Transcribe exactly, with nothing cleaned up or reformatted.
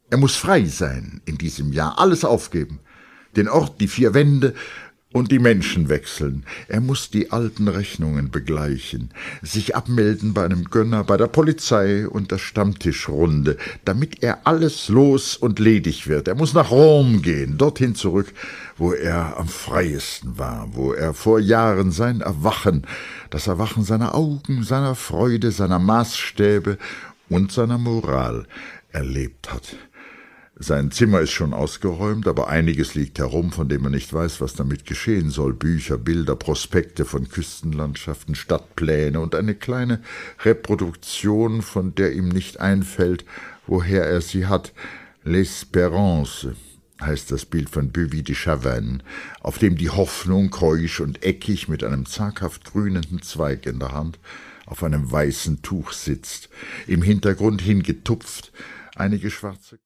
Er muss frei sein in diesem Jahr, alles aufgeben. Den Ort, die vier Wände und die Menschen wechseln. Er muss die alten Rechnungen begleichen, sich abmelden bei einem Gönner, bei der Polizei und der Stammtischrunde, damit er alles los und ledig wird. Er muss nach Rom gehen, dorthin zurück, wo er am freiesten war, wo er vor Jahren sein Erwachen, das Erwachen seiner Augen, seiner Freude, seiner Maßstäbe und seiner Moral erlebt hat. Sein Zimmer ist schon ausgeräumt, aber einiges liegt herum, von dem man nicht weiß, was damit geschehen soll. Bücher, Bilder, Prospekte von Küstenlandschaften, Stadtpläne und eine kleine Reproduktion, von der ihm nicht einfällt, woher er sie hat. L'Espérance heißt das Bild von Beuvis de Chavannes, auf dem die Hoffnung, keusch und eckig mit einem zaghaft grünenden Zweig in der Hand, auf einem weißen Tuch sitzt, im Hintergrund hingetupft, einige schwarze